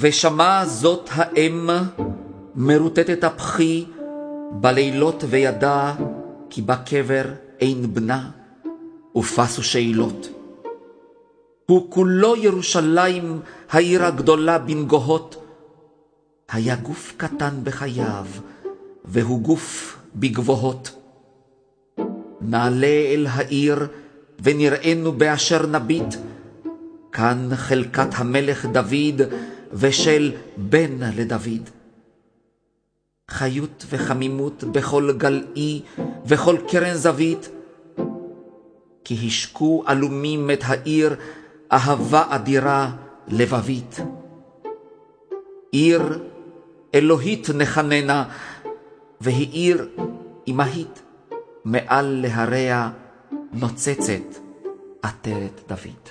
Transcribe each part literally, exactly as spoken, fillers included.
ושמע זאת האם מרוטטת הפחי בלילות, וידע כי בקבר אין בנה, ופסו שאלות. הוא כולו ירושלים, העיר הגדולה בנגוהות. היה גוף קטן בחייו, והוא גוף בגבוהות. נעלה אל העיר, ונראינו באשר נביט. כאן חלקת המלך דוד, ושל בן לדוד. חיות וחמימות בכל גלעי, וכל קרן זווית. כי השקו אלומים את העיר, אהבה אדירה לבבית. עיר אלוהית נחננה, והיא עיר אמהית, מעל להריה נוצצת עטרת דוד.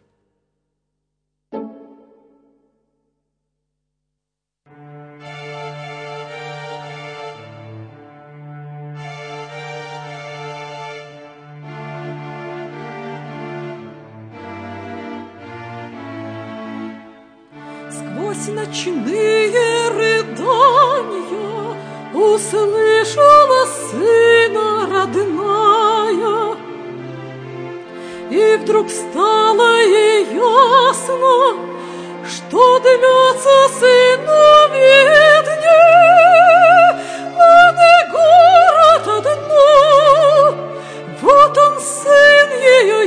Сквозь ночные рыдания услышала сына родная, и вдруг стало ей ясно, что длятся сыновьи дни, а не город одно. Вот он, сын ее,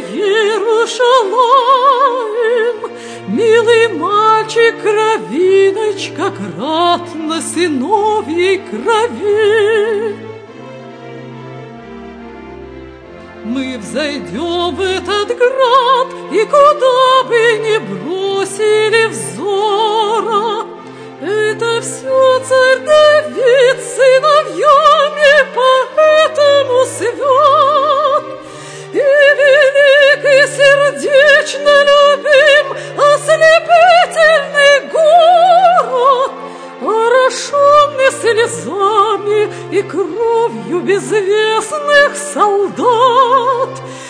Иерушалаим, милый мальчик, кровиночка, град на сыновьей крови. Мы взойдем в этот град, и куда бы ни бросили взора, это все царь Давид сыновьями, поэтому свят и велик, и сердечно любим, ослепительный город, орошенный слезами и кровью безвестных солдат.